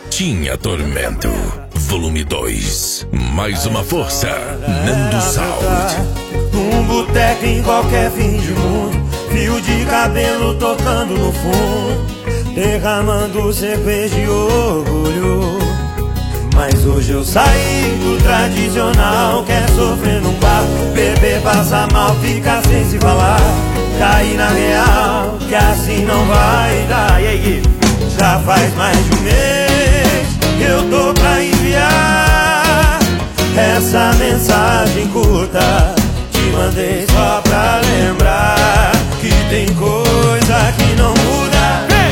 Tinha Tormento, volume 2. Mais uma força, Nando Sound. Um boteco em qualquer fim de mundo, fio de cabelo tocando no fundo, derramando cerveja de orgulho. Mas hoje eu saí do tradicional, quer sofrer num bar, beber, passar mal, ficar sem se falar, cair na real, que assim não vai dar. E aí, já faz mais de um mês que eu tô pra enviar essa mensagem curta, te mandei só pra lembrar que tem coisa que não muda.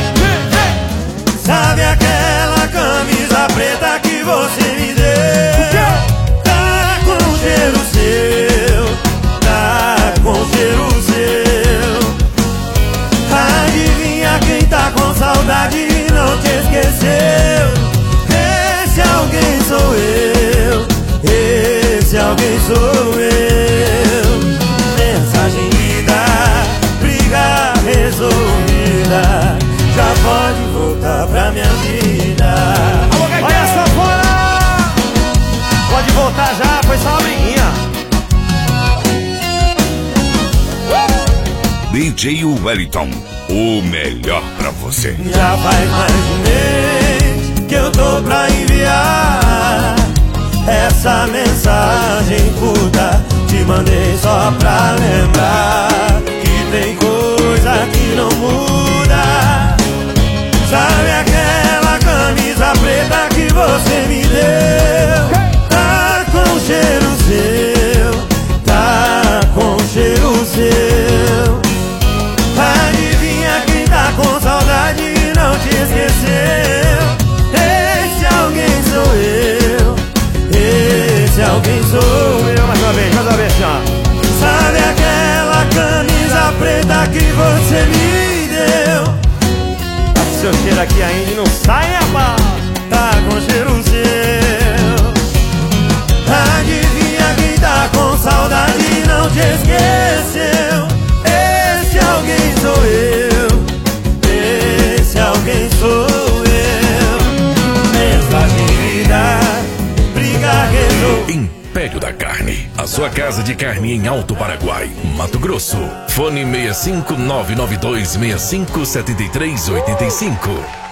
Sabe aquela camisa preta que você me deu? Tá com cheiro seu, tá com cheiro seu. Adivinha quem tá com saudade e não te esqueceu? Esse alguém sou eu, esse alguém sou eu. Mensagem lida, briga resolvida, já pode voltar pra minha vida. Olha essa fora! Pode voltar já, foi só uma briguinha. DJ Wellington, o melhor pra você. Já faz mais de um mês que eu tô pra enviar essa mensagem curta, te mandei só pra lembrar que tem coisa que não muda. Sabe aquela camisa preta que você me deu? Tá com cheiro seu, tá com cheiro seu. Adivinha quem tá com saudade e não te esqueceu? Esse alguém sou eu, esse alguém sou eu. Mais uma vez, já. Sabe aquela camisa preta que você me deu? Seu cheiro aqui ainda não sai, rapaz. Tá com cheiro seu. Adivinha quem tá com saudade e não te esqueceu? Esse alguém sou eu, esse alguém sou eu. Mensagem lida, briga resolvida. Império da Carne, a sua casa de carne em Alto Paraguai, Mato Grosso. Fone 65992657385.